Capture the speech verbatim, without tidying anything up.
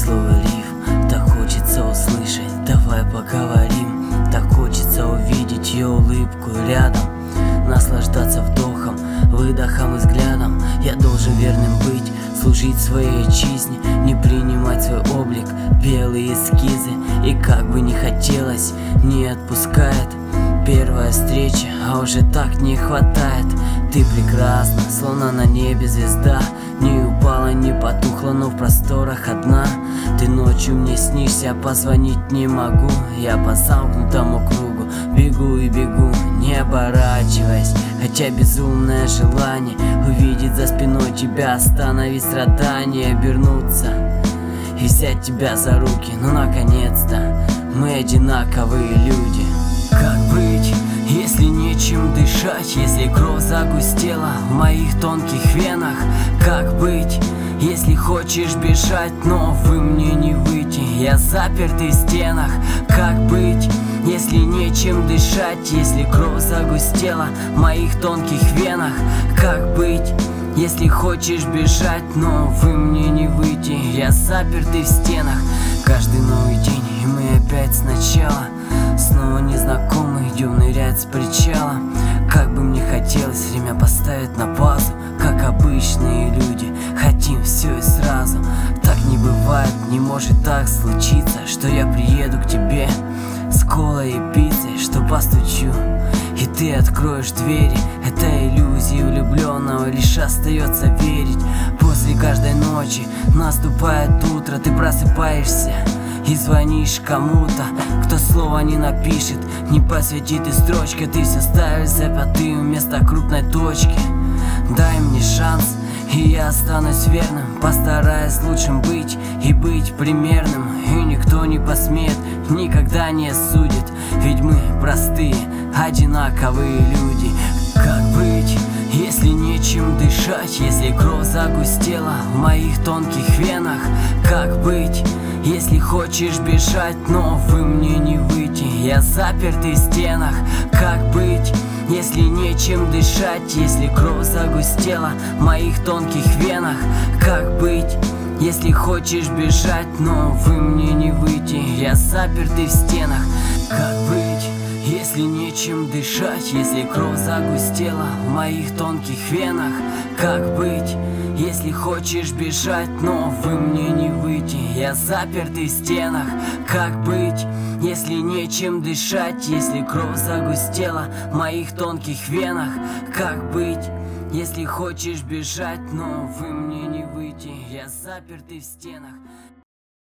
слово рифм так хочется услышать. Давай поговорим, так хочется увидеть ее улыбку рядом, наслаждаться вдохом, выдохом и взглядом. Я должен верным быть, служить своей отчизне, не принимать свой облик, белые эскизы. И как бы не хотелось, не отпускает первая встреча, а уже так не хватает. Ты прекрасна, словно на небе звезда, не упала, не потухла, но в просторах одна. Ты ночью мне снишься, позвонить не могу. Я по замкнутому кругу бегу и бегу, не оборачиваясь, хотя безумное желание увидеть за спиной тебя, остановить страдания, обернуться и взять тебя за руки. Ну наконец-то мы одинаковые люди. Как быть, если нечем дышать, если кровь загустела в моих тонких венах? Как быть, если хочешь бежать, но вы мне не выйти, я запертый в стенах? Как быть, если нечем дышать, если кровь загустела в моих тонких венах? Как быть, если хочешь бежать, но вы мне не выйти, я запертый в стенах? Каждый новый день, и мы опять сначала, снова незнакомый, идем нырять с причала. Как бы мне хотелось время поставить на паузу, как обычные люди, хотим все и сразу. Так не бывает, не может так случиться, что я приеду к тебе с колой и пиццей, что постучу, и ты откроешь двери. Это иллюзии влюбленного, лишь остается верить. После каждой ночи наступает утро, ты просыпаешься и звонишь кому-то, кто слова не напишет, не посвятит и строчка. Ты все ставишь запятые вместо крупной точки. Дай мне шанс, и я останусь верным, постараюсь лучшим быть и быть примерным. И никто не посмеет, никогда не осудит, ведь мы простые, одинаковые люди. Как быть, если нечем дышать, если кровь загустела в моих тонких венах? Как быть, если хочешь бежать, но вы мне не выйти, я запертый в стенах? Как быть, если нечем дышать, если кровь загустела в моих тонких венах? Как быть, если хочешь бежать, но вы мне не выйти, я запертый в стенах? Как быть, если нечем дышать, если кровь загустела в моих тонких венах? Как быть, если хочешь бежать, но вы мне не выйти, я запертый в стенах? Как быть, если нечем дышать, если кровь загустела в моих тонких венах? Как быть, если хочешь бежать, но вы мне не выйти, я запертый в стенах?